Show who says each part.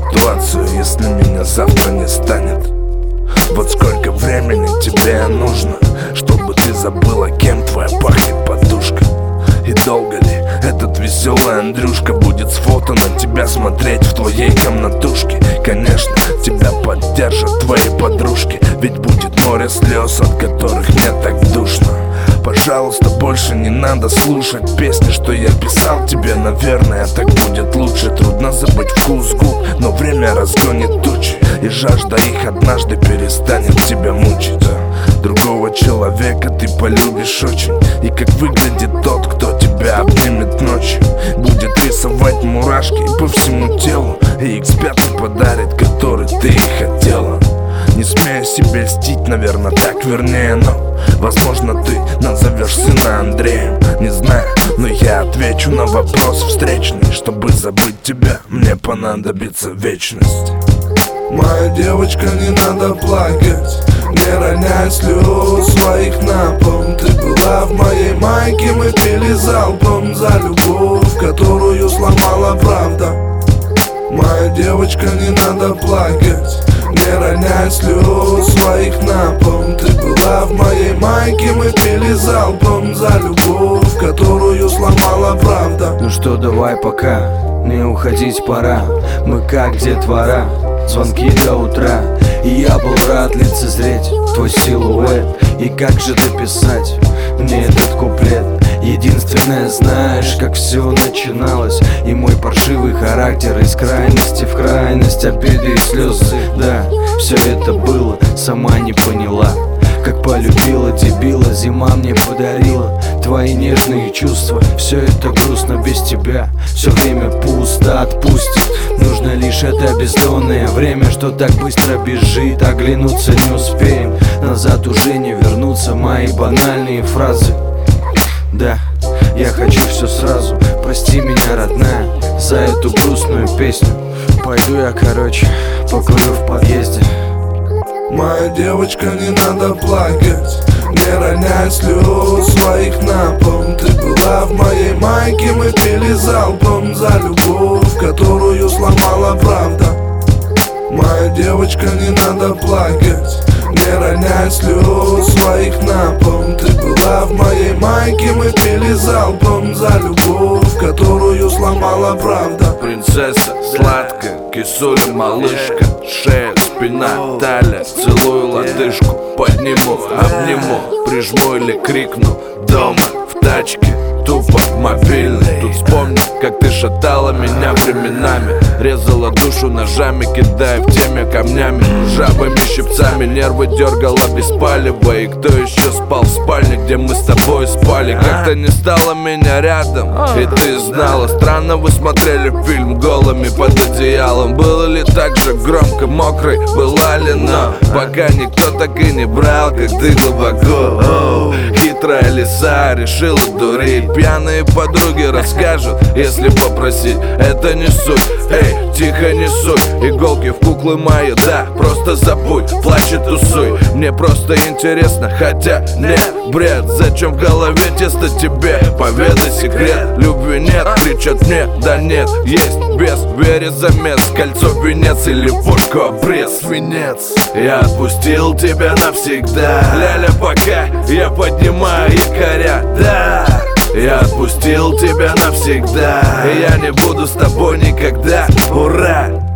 Speaker 1: ситуацию, если меня завтра не станет? Вот сколько времени тебе нужно, чтобы ты забыла, кем твоя пахнет подушка? И долго ли этот веселый Андрюшка будет с фото на тебя смотреть в твоей комнатушке? Конечно, тебя поддержат твои подружки, ведь будет море слез, от которых мне так душно. Пожалуйста, больше не надо слушать песни, что я писал тебе. Наверное, так будет лучше. Трудно забыть вкус губ, но время разгонит тучи, и жажда их однажды перестанет тебя мучить. Другого человека ты полюбишь очень, и как выглядит тот, кто тебя обнимет ночью, будет рисовать мурашки по всему телу, и X5 подарит, который ты и хотела. Не смею себе льстить, наверное, так вернее, но возможно, ты назовешь сына Андреем. Не знаю, но я отвечу на вопрос встречный. Чтобы забыть тебя, мне понадобится вечность.
Speaker 2: Моя девочка, не надо плакать, не роняй слез своих на пол. Ты была в моей майке, мы пили залпом за любовь, которую сломала правда. Моя девочка, не надо плакать, не роняй слез своих на пол. Ты была в моей майке, мы пили залпом за любовь, которую сломала правда.
Speaker 3: Ну что, давай пока, не уходить пора. Мы как детвора, звонки до утра. И я был рад лицезреть твой силуэт. И как же дописать мне этот куплет? Единственное, знаешь, как все начиналось, и мой паршивый характер из крайности в крайность, обиды и слезы. Да, все это было, сама не поняла, как полюбила дебила, зима мне подарила твои нежные чувства. Все это грустно без тебя, все время пусто, отпустит. Нужно лишь это бездонное время, что так быстро бежит. Оглянуться не успеем, назад уже не вернутся мои банальные фразы. Да, я хочу все сразу, прости меня, родная, за эту грустную песню. Пойду я, короче, покурю в подъезде.
Speaker 2: Моя девочка, не надо плакать, не роняй слез своих на пол. Ты была в моей майке, мы пили залпом за любовь, которую сломала правда. Моя девочка, не надо плакать, не роняй слез своих на пол. Ты была в моей майке, мы пили залпом за любовь, которую сломала правда.
Speaker 1: Принцесса, сладкая, кисуля, малышка, шея, спина, талия, целую лодыжку, подниму, обниму, прижму или крикну. Дома, в тачке, тупо мобильный. Тут вспомни, как ты шатала меня временами, резала душу ножами, кидая в теме камнями, жабами, щипцами, нервы дергала без палева. И кто еще спал в спальне, где мы с тобой спали? Как-то не стало меня рядом, и ты знала. Странно вы смотрели фильм голыми под одеялом. Было ли так же громко, мокрой была ли, но пока никто так и не брал, как ты глубоко. Хитрая лиса решила дурить, пьяные подруги расскажут, если попросить. Это не суть, эй, тихо не суй иголки в куклы мои, да, просто забудь, плачь и тусуй. Мне просто интересно, хотя нет, бред. Зачем в голове тесто тебе? Поведай секрет. Любви нет, кричат мне, да нет, есть без. Бери замес, кольцо, венец или водку, обрез, венец. Я отпустил тебя навсегда, ля-ля, пока я поднимаю якоря, да. Я отпустил тебя навсегда, и я не буду с тобой никогда, ура!